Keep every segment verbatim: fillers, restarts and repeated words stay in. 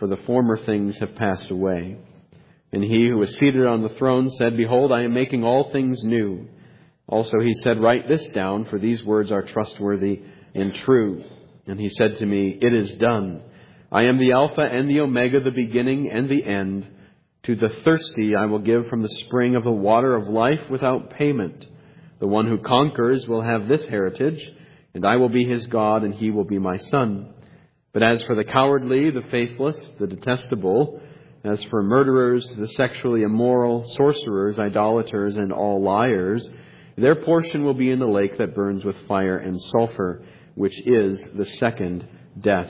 for the former things have passed away. And he who was seated on the throne said, Behold, I am making all things new. Also he said, Write this down, for these words are trustworthy and true. And he said to me, It is done. I am the Alpha and the Omega, the beginning and the end. To the thirsty I will give from the spring of the water of life without payment. The one who conquers will have this heritage, and I will be his God, and he will be my son. But as for the cowardly, the faithless, the detestable, as for murderers, the sexually immoral, sorcerers, idolaters, and all liars, their portion will be in the lake that burns with fire and sulfur, which is the second death.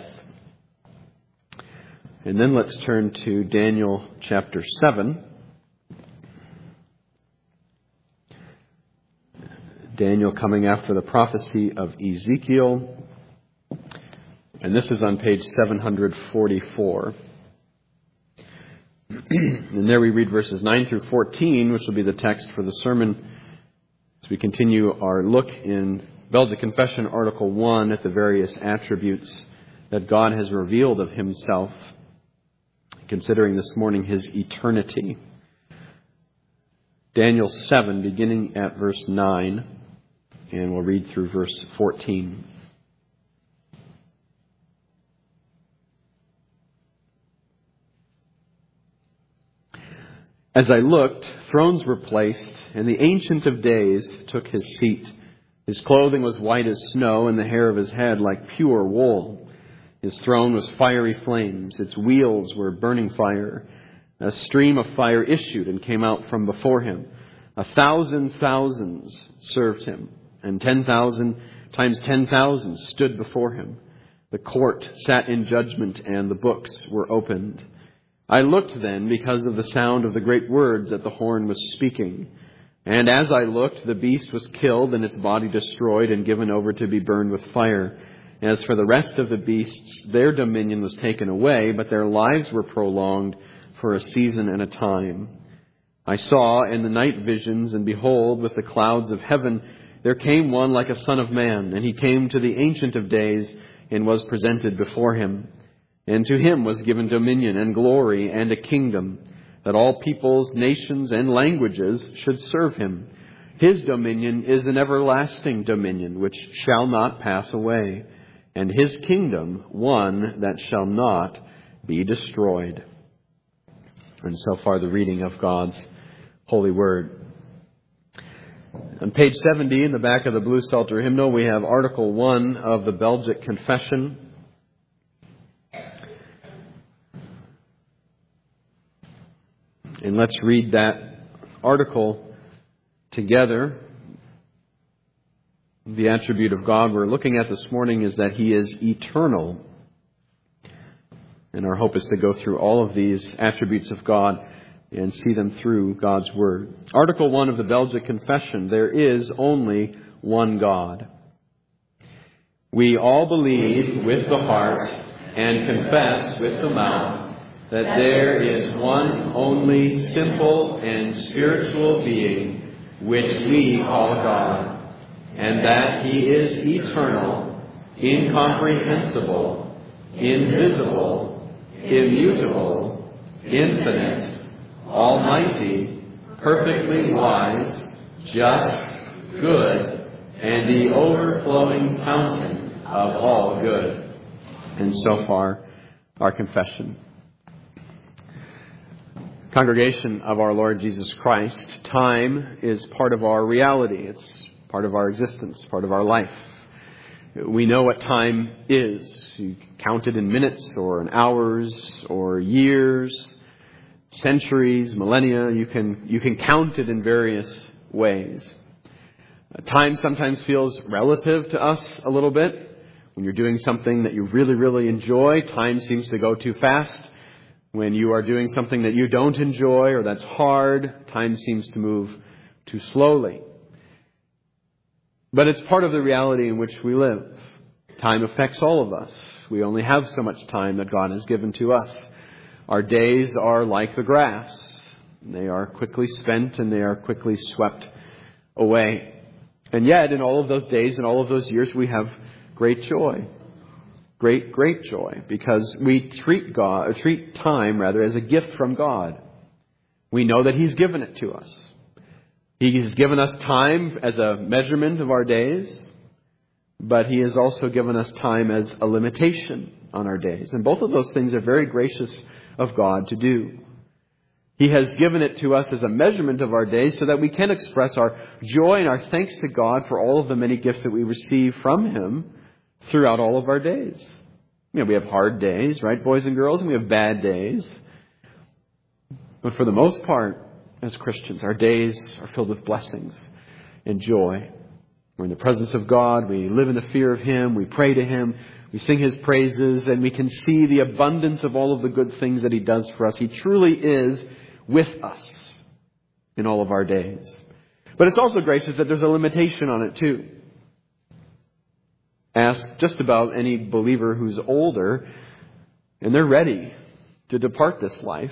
And then let's turn to Daniel chapter seven. Daniel coming after the prophecy of Ezekiel. And this is on page seven forty-four. And there we read verses nine through fourteen, which will be the text for the sermon as we continue our look in Belgic Confession, Article one, at the various attributes that God has revealed of himself, considering this morning his eternity. Daniel seven, beginning at verse nine, and we'll read through verse fourteen. As I looked, thrones were placed, and the Ancient of Days took his seat. His clothing was white as snow, and the hair of his head like pure wool. His throne was fiery flames. Its wheels were burning fire. A stream of fire issued and came out from before him. A thousand thousands served him, and ten thousand times ten thousand stood before him. The court sat in judgment, and the books were opened. I looked then because of the sound of the great words that the horn was speaking. And as I looked, the beast was killed and its body destroyed and given over to be burned with fire. As for the rest of the beasts, their dominion was taken away, but their lives were prolonged for a season and a time. I saw in the night visions, and behold, with the clouds of heaven, there came one like a son of man, and he came to the Ancient of Days and was presented before him. And to him was given dominion and glory and a kingdom, that all peoples, nations, and languages should serve him. His dominion is an everlasting dominion, which shall not pass away, and his kingdom one that shall not be destroyed. And so far the reading of God's holy word. On page seventy, in the back of the Blue Psalter hymnal, we have Article one of the Belgic Confession. And let's read that article together. The attribute of God we're looking at this morning is that he is eternal. And our hope is to go through all of these attributes of God and see them through God's Word. Article one of the Belgic Confession: there is only one God. We all believe with the heart and confess with the mouth that there is one only simple and spiritual being, which we call God, and that he is eternal, incomprehensible, invisible, immutable, infinite, almighty, perfectly wise, just, good, and the overflowing fountain of all good. And so far, our confession. Congregation of our Lord Jesus Christ, time is part of our reality. It's part of our existence, part of our life. We know what time is. You count it in minutes or in hours or years, centuries, millennia. You can, you can count it in various ways. Time sometimes feels relative to us a little bit. When you're doing something that you really, really enjoy, time seems to go too fast. When you are doing something that you don't enjoy or that's hard, time seems to move too slowly. But it's part of the reality in which we live. Time affects all of us. We only have so much time that God has given to us. Our days are like the grass. They are quickly spent and they are quickly swept away. And yet, in all of those days and all of those years, we have great joy. Great, great joy, because we treat God, or treat time rather, as a gift from God. We know that He's given it to us. He's given us time as a measurement of our days, but He has also given us time as a limitation on our days. And both of those things are very gracious of God to do. He has given it to us as a measurement of our days so that we can express our joy and our thanks to God for all of the many gifts that we receive from Him throughout all of our days. You know, we have hard days, right, boys and girls, and we have bad days. But for the most part, as Christians, our days are filled with blessings and joy. We're in the presence of God. We live in the fear of Him. We pray to Him. We sing His praises, and we can see the abundance of all of the good things that He does for us. He truly is with us in all of our days. But it's also gracious that there's a limitation on it too. Ask just about any believer who's older, and they're ready to depart this life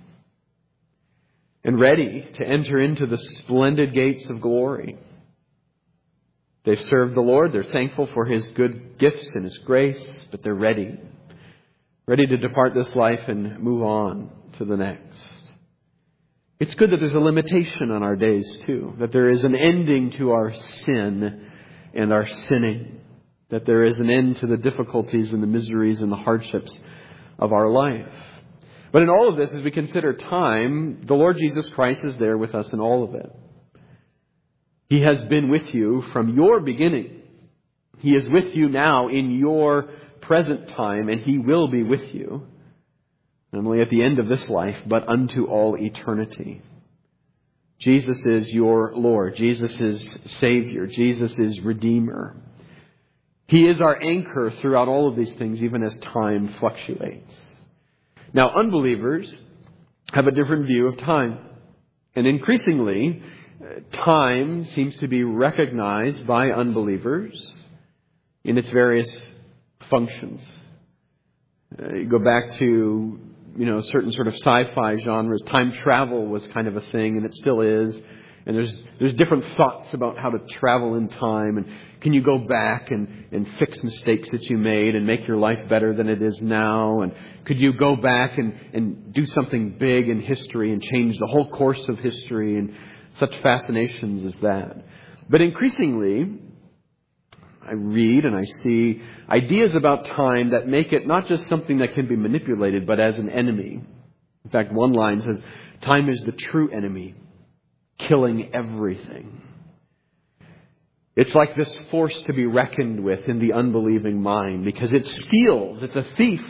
and ready to enter into the splendid gates of glory. They've served the Lord. They're thankful for His good gifts and His grace, but they're ready. Ready to depart this life and move on to the next. It's good that there's a limitation on our days too. That there is an ending to our sin and our sinning. That there is an end to the difficulties and the miseries and the hardships of our life. But in all of this, as we consider time, the Lord Jesus Christ is there with us in all of it. He has been with you from your beginning. He is with you now in your present time, and He will be with you, not only at the end of this life, but unto all eternity. Jesus is your Lord. Jesus is Savior. Jesus is Redeemer. He is our anchor throughout all of these things, even as time fluctuates. Now, unbelievers have a different view of time. And increasingly, time seems to be recognized by unbelievers in its various functions. Uh, you go back to, you know, certain sort of sci-fi genres. Time travel was kind of a thing, and it still is. And there's there's different thoughts about how to travel in time. And can you go back and, and fix mistakes that you made and make your life better than it is now? And could you go back and, and do something big in history and change the whole course of history? And such fascinations as that. But increasingly, I read and I see ideas about time that make it not just something that can be manipulated, but as an enemy. In fact, one line says, time is the true enemy, killing everything. It's like this force to be reckoned with in the unbelieving mind, because it steals. It's a thief.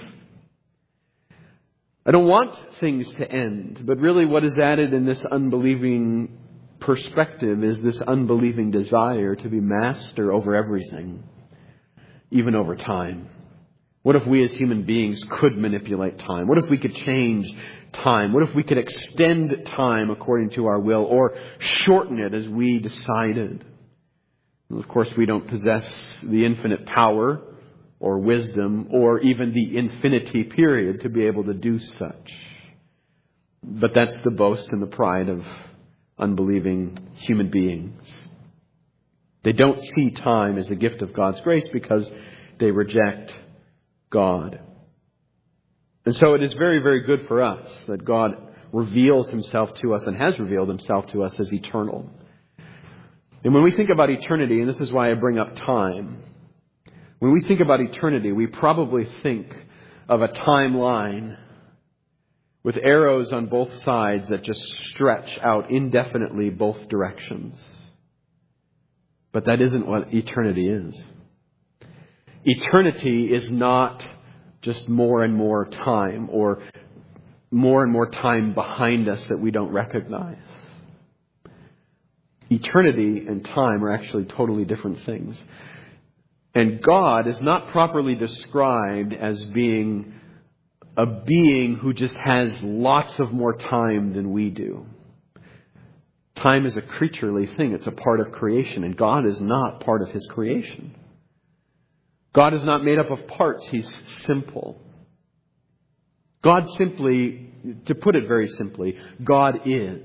I don't want things to end, but really what is added in this unbelieving perspective is this unbelieving desire to be master over everything, even over time. What if we as human beings could manipulate time? What if we could change time? What if we could extend time according to our will, or shorten it as we decided? And of course, we don't possess the infinite power or wisdom or even the infinity period to be able to do such. But that's the boast and the pride of unbelieving human beings. They don't see time as a gift of God's grace because they reject God. And so it is very, very good for us that God reveals Himself to us and has revealed Himself to us as eternal. And when we think about eternity, and this is why I bring up time, when we think about eternity, we probably think of a timeline with arrows on both sides that just stretch out indefinitely both directions. But that isn't what eternity is. Eternity is not just more and more time, or more and more time behind us that we don't recognize. Eternity and time are actually totally different things. And God is not properly described as being a being who just has lots of more time than we do. Time is a creaturely thing. It's a part of creation. And God is not part of His creation. God is not made up of parts. He's simple. God simply, to put it very simply, God is.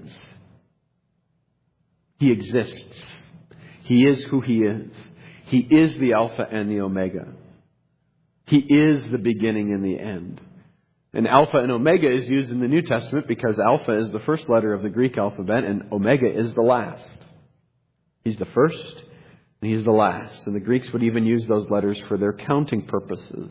He exists. He is who He is. He is the Alpha and the Omega. He He is the beginning and the end. And Alpha and Omega is used in the New Testament because Alpha is the first letter of the Greek alphabet and Omega is the last. He's the first and He's the last. And the Greeks would even use those letters for their counting purposes.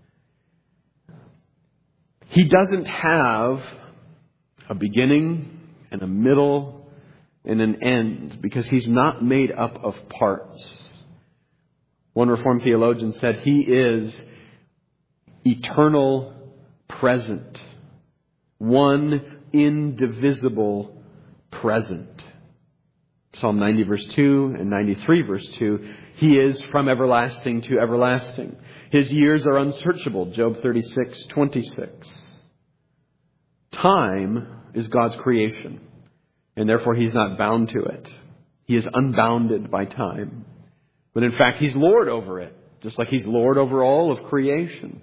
He doesn't have a beginning and a middle and an end because He's not made up of parts. One Reformed theologian said He is eternal present. One indivisible present. Psalm ninety verse two and ninety-three verse two. He is from everlasting to everlasting. His years are unsearchable. Job thirty-six twenty-six. Time is God's creation. And therefore He's not bound to it. He is unbounded by time. But in fact, He's Lord over it. Just like He's Lord over all of creation.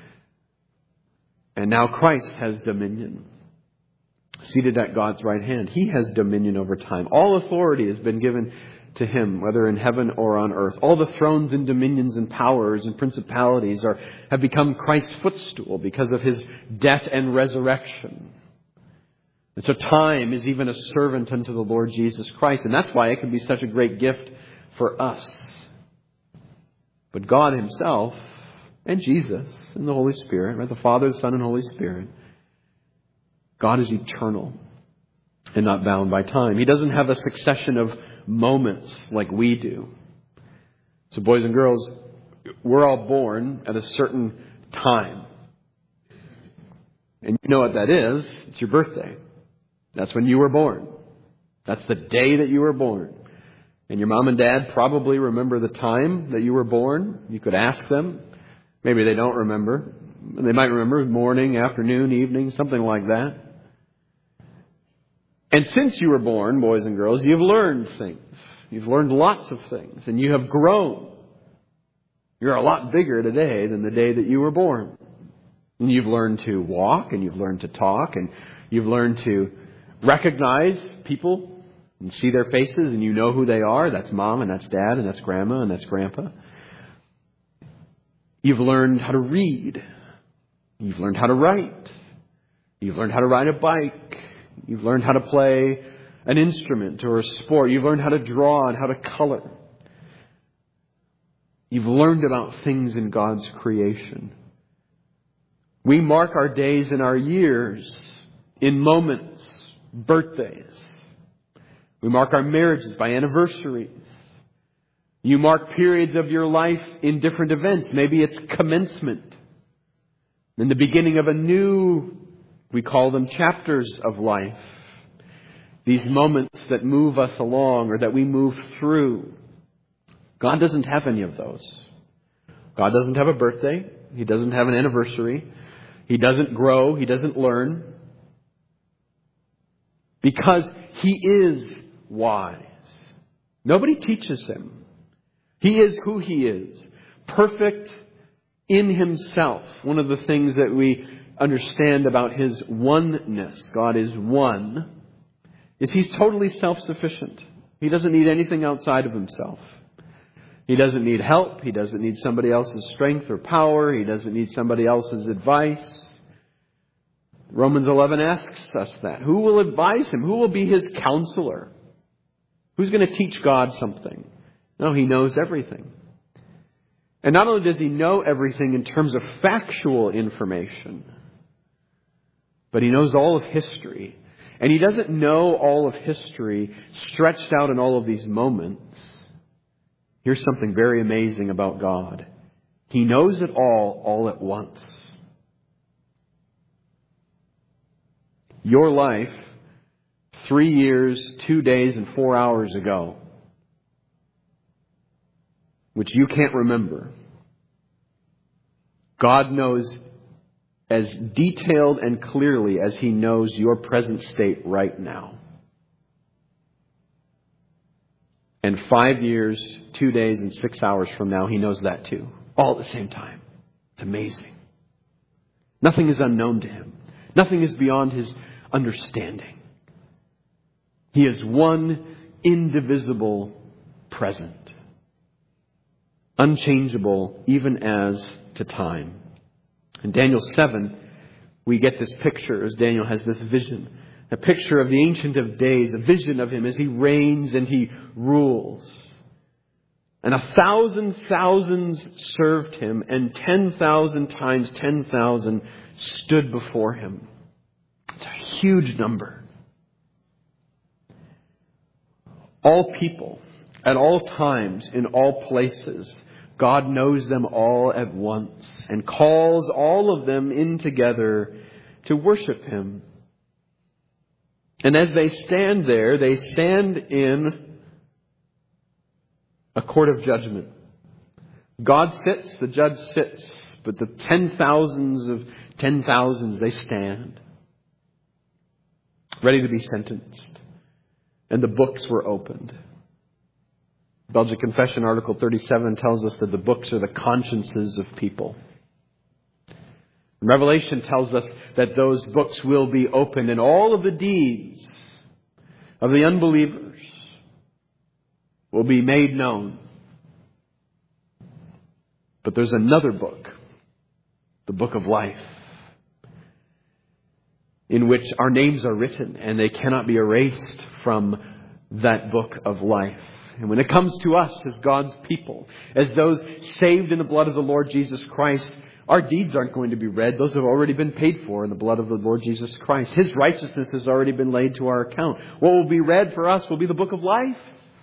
And now Christ has dominion. Seated at God's right hand. He has dominion over time. All authority has been given to Him, whether in heaven or on earth. All the thrones and dominions and powers and principalities are have become Christ's footstool because of His death and resurrection. And so time is even a servant unto the Lord Jesus Christ. And that's why it can be such a great gift for us. But God Himself and Jesus and the Holy Spirit, right? The Father, the Son, and Holy Spirit. God is eternal and not bound by time. He doesn't have a succession of moments like we do. So boys and girls, we're all born at a certain time. And you know what that is. It's your birthday. That's when you were born. That's the day that you were born. And your mom and dad probably remember the time that you were born. You could ask them. Maybe they don't remember. They might remember morning, afternoon, evening, something like that. And since you were born, boys and girls, you've learned things. You've learned lots of things. And you have grown. You're a lot bigger today than the day that you were born. And you've learned to walk, and you've learned to talk, and you've learned to recognize people and see their faces, and you know who they are. That's mom, and that's dad, and that's grandma, and that's grandpa. You've learned how to read. You've learned how to write. You've learned how to ride a bike. You've learned how to play an instrument or a sport. You've learned how to draw and how to color. You've learned about things in God's creation. We mark our days and our years in moments, birthdays. We mark our marriages by anniversaries. You mark periods of your life in different events. Maybe it's commencement. In the beginning of a new, we call them chapters of life. These moments that move us along or that we move through. God doesn't have any of those. God doesn't have a birthday. He doesn't have an anniversary. He doesn't grow. He doesn't learn. Because He is wise. Nobody teaches Him. He is who He is. Perfect in Himself. One of the things that we understand about His oneness, God is one, is He's totally self-sufficient. He doesn't need anything outside of Himself. He doesn't need help. He doesn't need somebody else's strength or power. He doesn't need somebody else's advice. Romans eleven asks us that. Who will advise Him? Who will be His counselor? Who's going to teach God something? No, He knows everything. And not only does He know everything in terms of factual information, but He knows all of history. And He doesn't know all of history stretched out in all of these moments. Here's something very amazing about God. He knows it all, all at once. Your life, three years, two days, and four hours ago, which you can't remember, God knows as detailed and clearly as He knows your present state right now. And five years, two days, and six hours from now, He knows that too. All at the same time. It's amazing. Nothing is unknown to Him. Nothing is beyond His understanding. He is one indivisible present. unchangeable even as to time. In Daniel seven, we get this picture as Daniel has this vision. A picture of the Ancient of Days, a vision of him as he reigns and he rules. And a thousand thousands served him, and ten thousand times ten thousand stood before him. It's a huge number. All people, at all times, in all places, God knows them all at once and calls all of them in together to worship Him. And as they stand there, they stand in a court of judgment. God sits, the judge sits, but the ten thousands of ten thousands, they stand, ready to be sentenced. And the books were opened. Belgic Confession, Article thirty-seven, tells us that the books are the consciences of people. Revelation tells us that those books will be opened and all of the deeds of the unbelievers will be made known. But there's another book, the book of life, in which our names are written and they cannot be erased from that book of life. And when it comes to us as God's people, as those saved in the blood of the Lord Jesus Christ, our deeds aren't going to be read. Those have already been paid for in the blood of the Lord Jesus Christ. His righteousness has already been laid to our account. What will be read for us will be the book of life.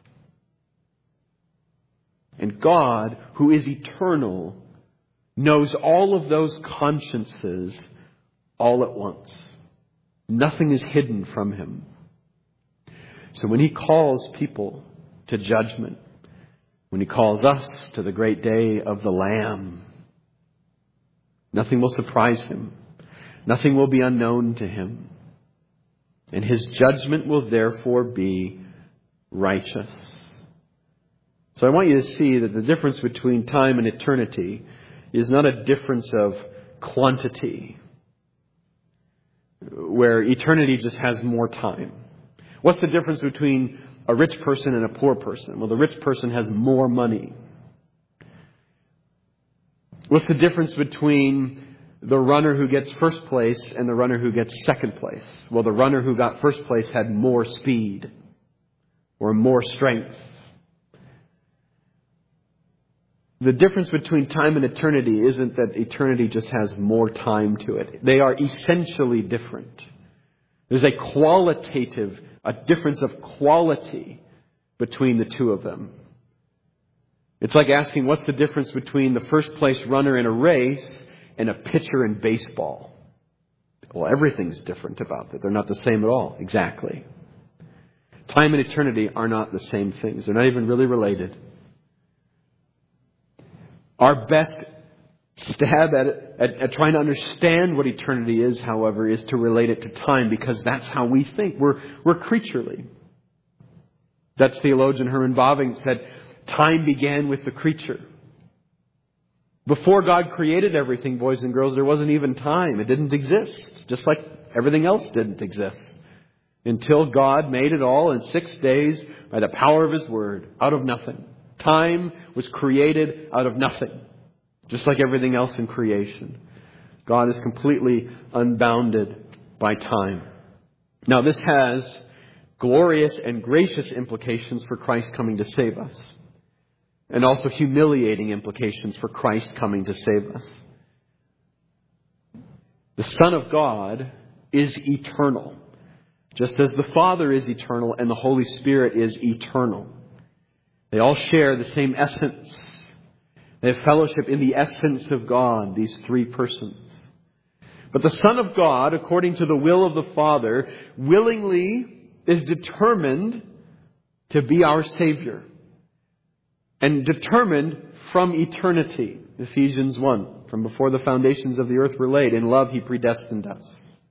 And God, who is eternal, knows all of those consciences all at once. Nothing is hidden from Him. So when He calls people to judgment, when He calls us to the great day of the Lamb, nothing will surprise Him. Nothing will be unknown to Him. And His judgment will therefore be righteous. So I want you to see that the difference between time and eternity is not a difference of quantity, where eternity just has more time. What's the difference between a rich person and a poor person? Well, the rich person has more money. What's the difference between the runner who gets first place and the runner who gets second place? Well, the runner who got first place had more speed or more strength. The difference between time and eternity isn't that eternity just has more time to it. They are essentially different. There's a qualitative, a difference of quality between the two of them. It's like asking, what's the difference between the first place runner in a race and a pitcher in baseball? Well, everything's different about that. They're not the same at all. Exactly. Time and eternity are not the same things. They're not even really related. Our best stab at, at, at trying to understand what eternity is, however, is to relate it to time, because that's how we think. We're, we're creaturely. Dutch theologian Herman Bavinck said, time began with the creature. Before God created everything, boys and girls, there wasn't even time. It didn't exist, just like everything else didn't exist. Until God made it all in six days by the power of His Word, out of nothing. Time was created out of nothing, just like everything else in creation. God is completely unbounded by time. Now, this has glorious and gracious implications for Christ coming to save us, and also humiliating implications for Christ coming to save us. The Son of God is eternal, just as the Father is eternal and the Holy Spirit is eternal. They all share the same essence. They have fellowship in the essence of God, these three persons. But the Son of God, according to the will of the Father, willingly is determined to be our Savior. And determined from eternity. Ephesians one. From before the foundations of the earth were laid, in love He predestined us.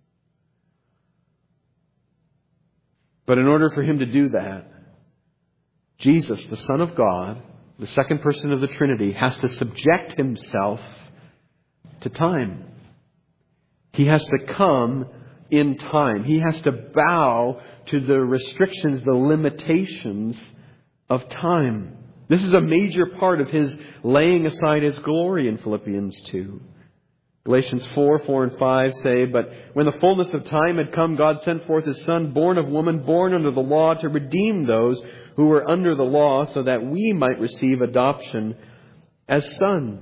But in order for Him to do that, Jesus, the Son of God, the second person of the Trinity, has to subject Himself to time. He has to come in time. He has to bow to the restrictions, the limitations of time. This is a major part of His laying aside His glory in Philippians two. Galatians four, four and five say, "But when the fullness of time had come, God sent forth His Son, born of woman, born under the law, to redeem those who were under the law, so that we might receive adoption as sons."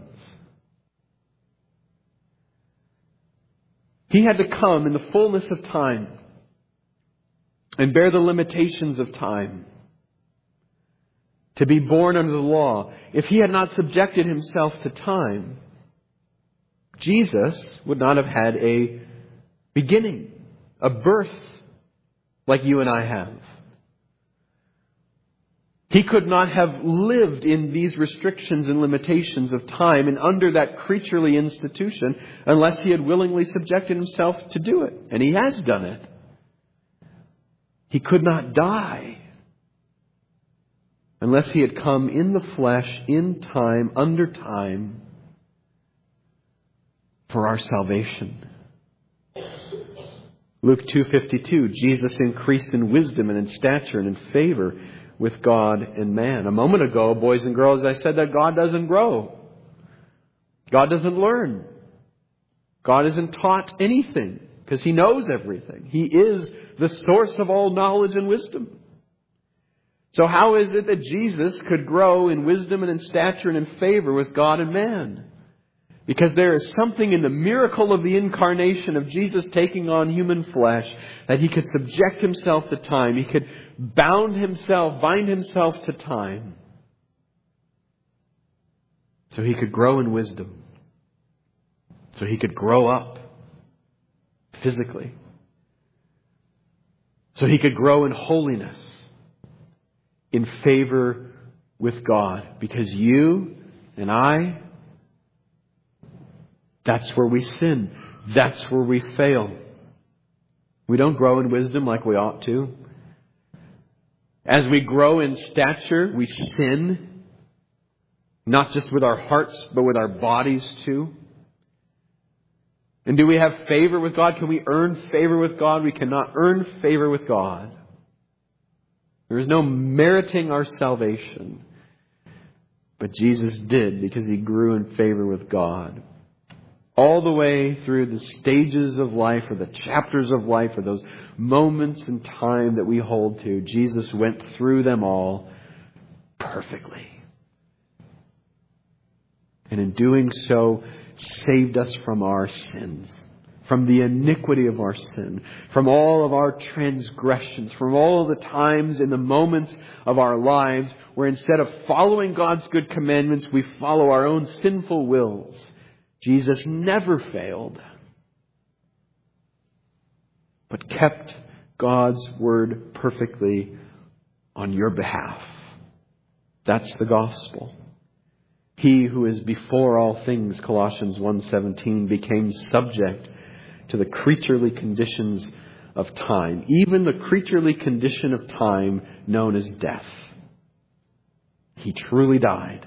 He had to come in the fullness of time and bear the limitations of time, to be born under the law. If He had not subjected Himself to time, Jesus would not have had a beginning, a birth like you and I have. He could not have lived in these restrictions and limitations of time and under that creaturely institution unless He had willingly subjected Himself to do it. And He has done it. He could not die unless He had come in the flesh, in time, under time, for our salvation. Luke two fifty-two, Jesus increased in wisdom and in stature and in favor with God and man. A moment ago, boys and girls, I said that God doesn't grow. God doesn't learn. God isn't taught anything because He knows everything. He is the source of all knowledge and wisdom. So how is it that Jesus could grow in wisdom and in stature and in favor with God and man? Because there is something in the miracle of the incarnation of Jesus taking on human flesh that He could subject Himself to time. He could bound Himself, bind Himself to time. So He could grow in wisdom. So He could grow up physically. So He could grow in holiness, in favor with God. Because you and I, that's where we sin. That's where we fail. We don't grow in wisdom like we ought to. As we grow in stature, we sin. Not just with our hearts, but with our bodies too. And do we have favor with God? Can we earn favor with God? We cannot earn favor with God. There is no meriting our salvation. But Jesus did because He grew in favor with God. All the way through the stages of life or the chapters of life or those moments in time that we hold to, Jesus went through them all perfectly. And in doing so, saved us from our sins, from the iniquity of our sin, from all of our transgressions, from all of the times in the moments of our lives where instead of following God's good commandments, we follow our own sinful wills. Jesus never failed, but kept God's word perfectly on your behalf. That's the gospel. He who is before all things, Colossians one seventeen, became subject to the creaturely conditions of time, even the creaturely condition of time known as death. He truly died.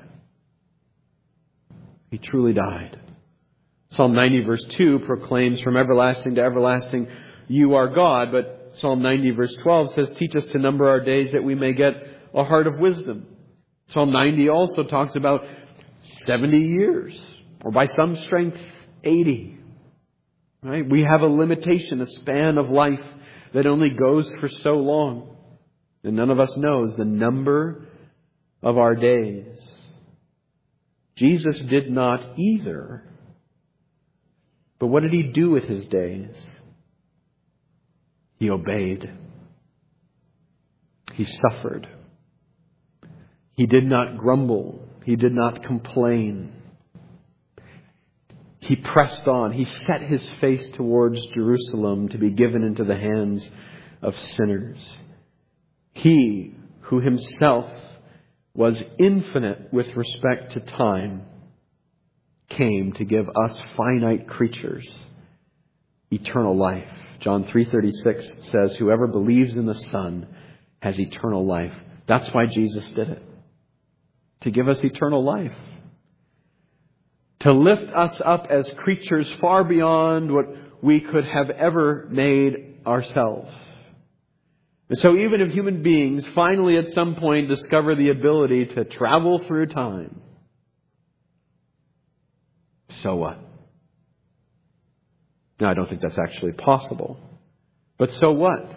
He truly died. Psalm ninety verse two proclaims, "From everlasting to everlasting you are God." But Psalm ninety verse twelve says, "Teach us to number our days that we may get a heart of wisdom." Psalm ninety also talks about seventy years, or by some strength, eighty. Right? We have a limitation, a span of life that only goes for so long. And none of us knows the number of our days. Jesus did not either. But what did He do with His days? He obeyed. He suffered. He did not grumble. He did not complain. He pressed on. He set His face towards Jerusalem to be given into the hands of sinners. He who Himself was infinite with respect to time came to give us finite creatures eternal life. John three thirty-six says, "Whoever believes in the Son has eternal life." That's why Jesus did it. To give us eternal life. To lift us up as creatures far beyond what we could have ever made ourselves. And so even if human beings finally at some point discover the ability to travel through time, so what? Now, I don't think that's actually possible. But so what?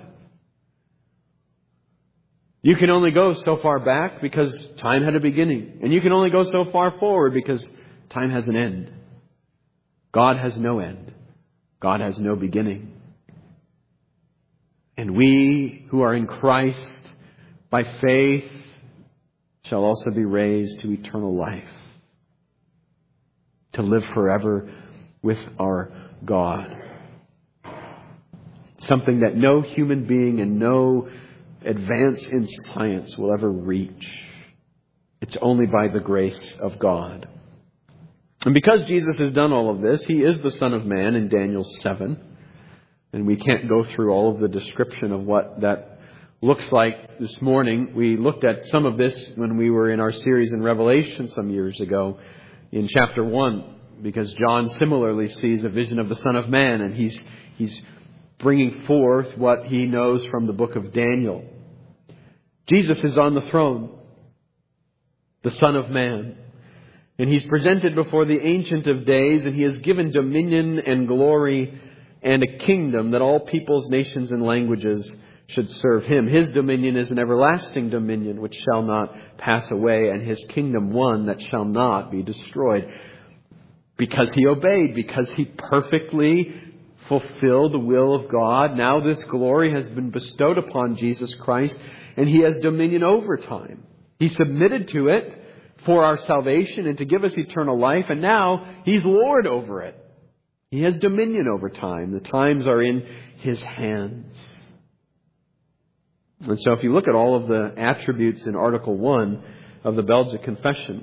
You can only go so far back because time had a beginning. And you can only go so far forward because time has an end. God has no end. God has no beginning. And we who are in Christ by faith shall also be raised to eternal life, to live forever with our God. Something that no human being and no advance in science will ever reach. It's only by the grace of God. And because Jesus has done all of this, He is the Son of Man in Daniel seven. And we can't go through all of the description of what that looks like this morning. We looked at some of this when we were in our series in Revelation some years ago in chapter one. Because John similarly sees a vision of the Son of Man, and he's he's bringing forth what he knows from the book of Daniel. Jesus is on the throne, the Son of Man. And He's presented before the Ancient of Days, and He has given dominion and glory and a kingdom that all peoples, nations, and languages should serve Him. His dominion is an everlasting dominion which shall not pass away, and His kingdom one that shall not be destroyed. Because He obeyed, because He perfectly fulfilled the will of God, now this glory has been bestowed upon Jesus Christ, and He has dominion over time. He submitted to it for our salvation and to give us eternal life, and now He's Lord over it. He has dominion over time. The times are in His hands. And so if you look at all of the attributes in Article one of the Belgic Confession,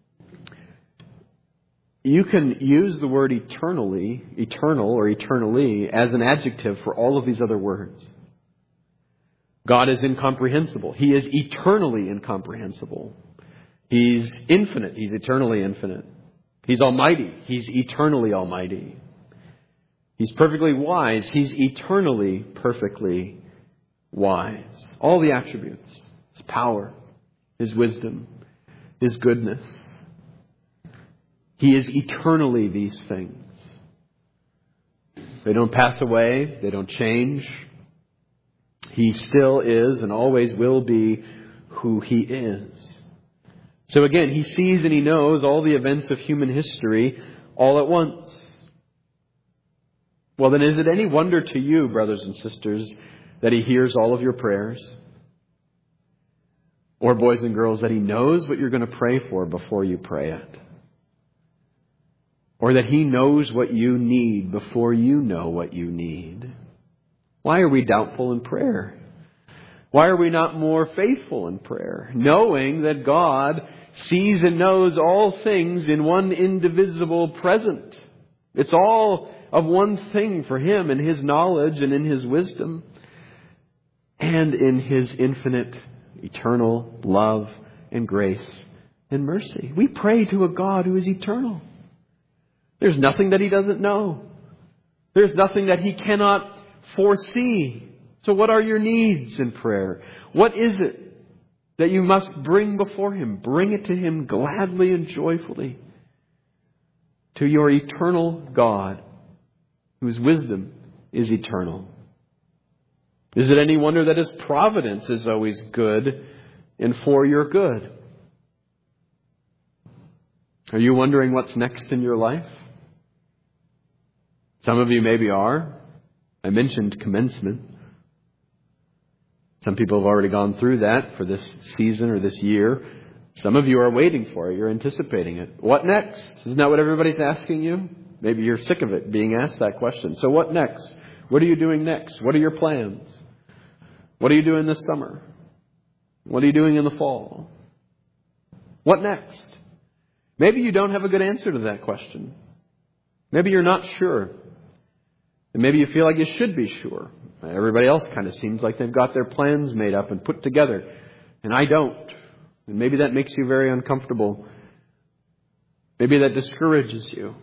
you can use the word eternally, eternal or eternally, as an adjective for all of these other words. God is incomprehensible. He is eternally incomprehensible. He's infinite. He's eternally infinite. He's almighty. He's eternally almighty. He's perfectly wise. He's eternally perfectly wise. All the attributes. His power, His wisdom, His goodness. He is eternally these things. They don't pass away. They don't change. He still is and always will be who He is. So again, He sees and He knows all the events of human history all at once. Well, then is it any wonder to you, brothers and sisters, that He hears all of your prayers? Or, boys and girls, that He knows what you're going to pray for before you pray it? Or that He knows what you need before you know what you need? Why are we doubtful in prayer? Why are we not more faithful in prayer? Knowing that God sees and knows all things in one indivisible present. It's all of one thing for Him in His knowledge and in His wisdom and in His infinite, eternal love and grace and mercy. We pray to a God who is eternal. There's nothing that He doesn't know. There's nothing that He cannot foresee. So what are your needs in prayer? What is it that you must bring before Him? Bring it to Him gladly and joyfully. To your eternal God, whose wisdom is eternal. Is it any wonder that His providence is always good and for your good? Are you wondering what's next in your life? Some of you maybe are. I mentioned commencement. Some people have already gone through that for this season or this year. Some of you are waiting for it. You're anticipating it. What next? Isn't that what everybody's asking you? Maybe you're sick of it being asked that question. So what next? What are you doing next? What are your plans? What are you doing this summer? What are you doing in the fall? What next? Maybe you don't have a good answer to that question. Maybe you're not sure. And maybe you feel like you should be sure. Everybody else kind of seems like they've got their plans made up and put together. And I don't. And maybe that makes you very uncomfortable. Maybe that discourages you.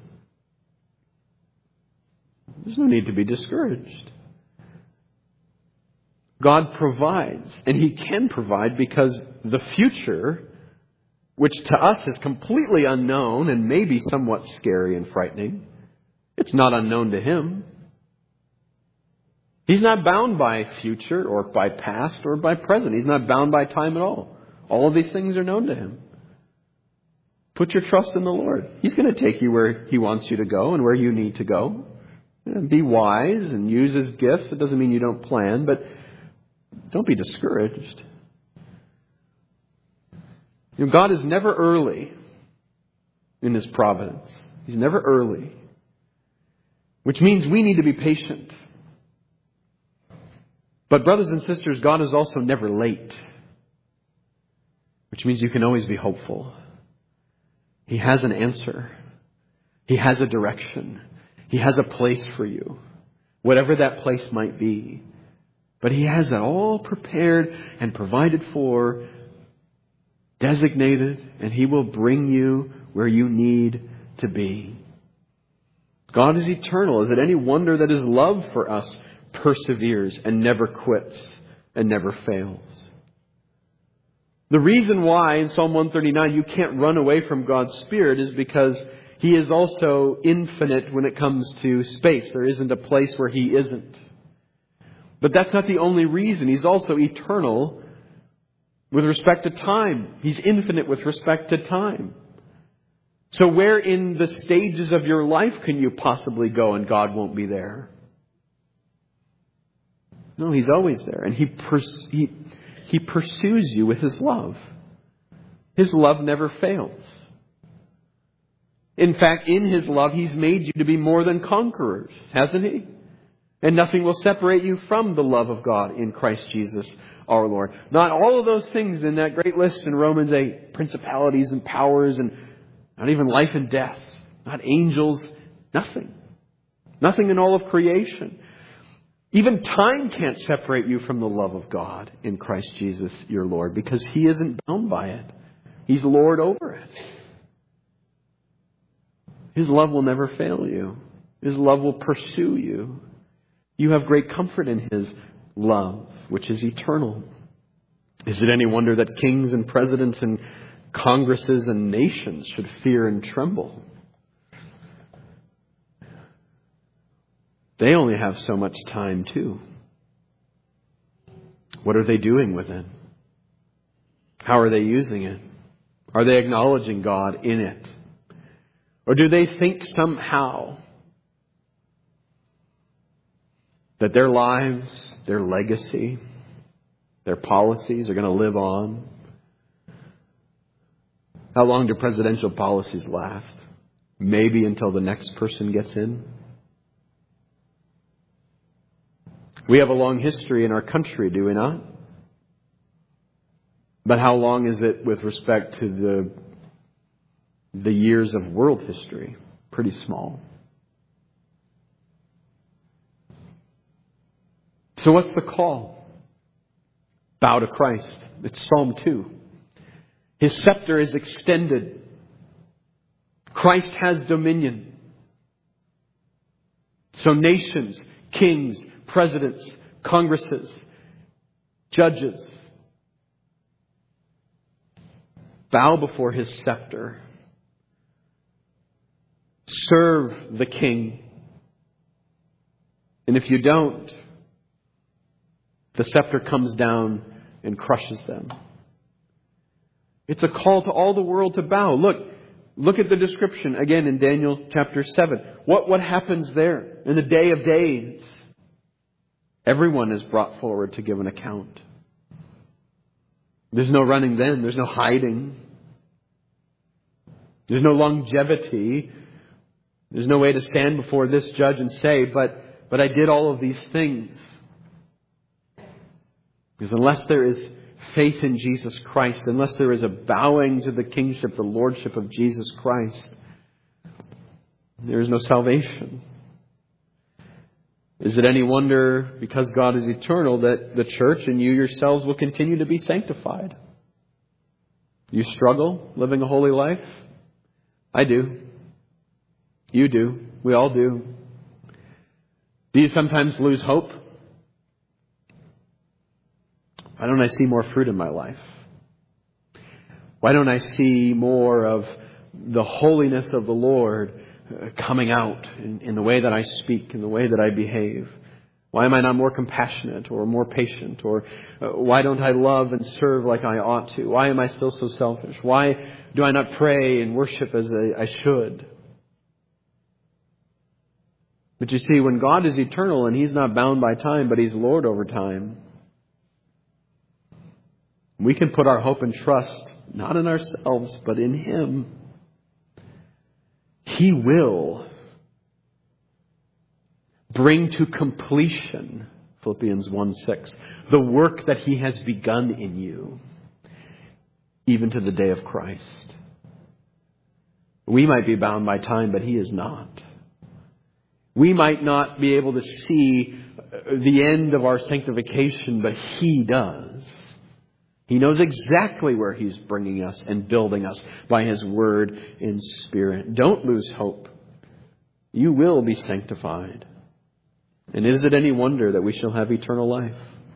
There's no need to be discouraged. God provides, and He can provide, because the future, which to us is completely unknown and maybe somewhat scary and frightening, it's not unknown to Him. He's not bound by future or by past or by present. He's not bound by time at all. All of these things are known to Him. Put your trust in the Lord. He's going to take you where He wants you to go and where you need to go. And be wise and use His gifts. It doesn't mean you don't plan, but don't be discouraged. You know, God is never early in His providence. He's never early. Which means we need to be patient. But brothers and sisters, God is also never late. Which means you can always be hopeful. He has an answer. He has a direction. He has a place for you. Whatever that place might be. But He has that all prepared and provided for, designated, and He will bring you where you need to be. God is eternal. Is it any wonder that His love for us perseveres and never quits and never fails? The reason why in Psalm one thirty-nine you can't run away from God's Spirit is because He is also infinite when it comes to space. There isn't a place where He isn't. But that's not the only reason. He's also eternal with respect to time. He's infinite with respect to time. So where in the stages of your life can you possibly go and God won't be there? No, He's always there. And He pers- he, he pursues you with His love. His love never fails. In fact, in His love, He's made you to be more than conquerors, hasn't He? And nothing will separate you from the love of God in Christ Jesus our Lord. Not all of those things in that great list in Romans eight. Principalities and powers and not even life and death. Not angels. Nothing. Nothing in all of creation. Even time can't separate you from the love of God in Christ Jesus your Lord, because He isn't bound by it. He's Lord over it. His love will never fail you. His love will pursue you. You have great comfort in His love, which is eternal. Is it any wonder that kings and presidents and congresses and nations should fear and tremble? They only have so much time too. What are they doing with it? How are they using it? Are they acknowledging God in it? Or do they think somehow that their lives, their legacy, their policies are going to live on? How long do presidential policies last? Maybe until the next person gets in. We have a long history in our country, do we not? But how long is it with respect to the, the years of world history? Pretty small. So what's the call? Bow to Christ. It's Psalm two. His scepter is extended. Christ has dominion. So nations, kings, presidents, congresses, judges bow before His scepter. Serve the King. And if you don't, the scepter comes down and crushes them. It's a call to all the world to bow. Look, look at the description again in Daniel chapter seven. What, what happens there in the day of days? Everyone is brought forward to give an account. There's no running then. There's no hiding. There's no longevity. There's no way to stand before this judge and say, but, but I did all of these things. Because unless there is faith in Jesus Christ, unless there is a bowing to the kingship, the lordship of Jesus Christ, there is no salvation. Is it any wonder, because God is eternal, that the church and you yourselves will continue to be sanctified? You struggle living a holy life? I do. You do. We all do. Do you sometimes lose hope? Why don't I see more fruit in my life? Why don't I see more of the holiness of the Lord coming out in, in the way that I speak, in the way that I behave? Why am I not more compassionate or more patient? Or uh, why don't I love and serve like I ought to? Why am I still so selfish? Why do I not pray and worship as I, I should? But you see, when God is eternal and He's not bound by time, but He's Lord over time, we can put our hope and trust not in ourselves, but in Him. He will bring to completion, Philippians one six, the work that He has begun in you, even to the day of Christ. We might be bound by time, but He is not. We might not be able to see the end of our sanctification, but He does. He knows exactly where He's bringing us and building us by His Word in Spirit. Don't lose hope. You will be sanctified. And is it any wonder that we shall have eternal life?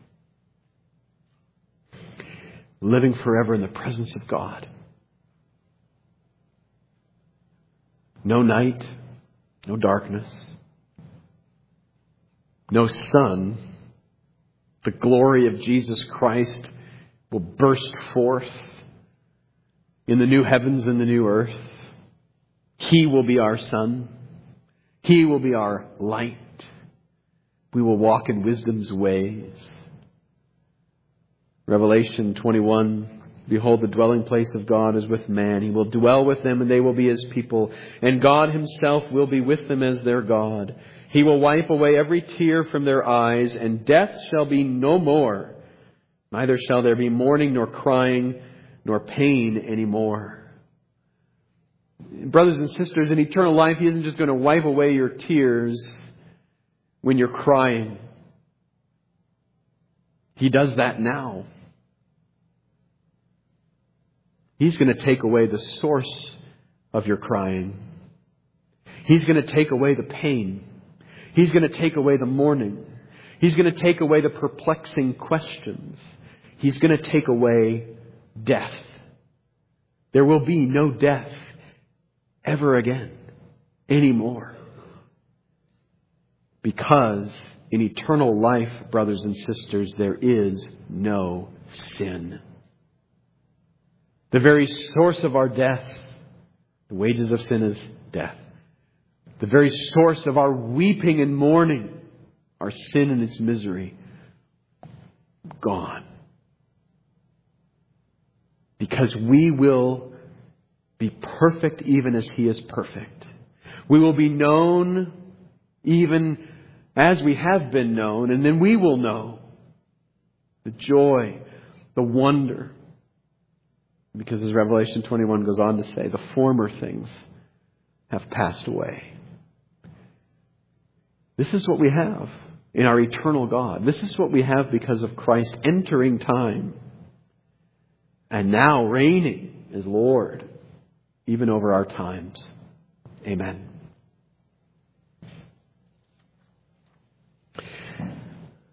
Living forever in the presence of God. No night, no darkness, no sun. The glory of Jesus Christ will burst forth in the new heavens and the new earth. He will be our sun. He will be our light. We will walk in wisdom's ways. Revelation twenty-one, behold, the dwelling place of God is with man. He will dwell with them and they will be His people. And God Himself will be with them as their God. He will wipe away every tear from their eyes, and death shall be no more. Neither shall there be mourning, nor crying, nor pain anymore. Brothers and sisters, in eternal life, He isn't just going to wipe away your tears when you're crying. He does that now. He's going to take away the source of your crying. He's going to take away the pain. He's going to take away the mourning. He's going to take away the perplexing questions. He's going to take away death. There will be no death ever again anymore. Because in eternal life, brothers and sisters, there is no sin. The very source of our death, the wages of sin is death. The very source of our weeping and mourning, our sin and its misery, gone. Because we will be perfect even as He is perfect. We will be known even as we have been known, and then we will know the joy, the wonder. Because as Revelation twenty-one goes on to say, the former things have passed away. This is what we have in our eternal God. This is what we have because of Christ entering time and now reigning as Lord, even over our times. Amen.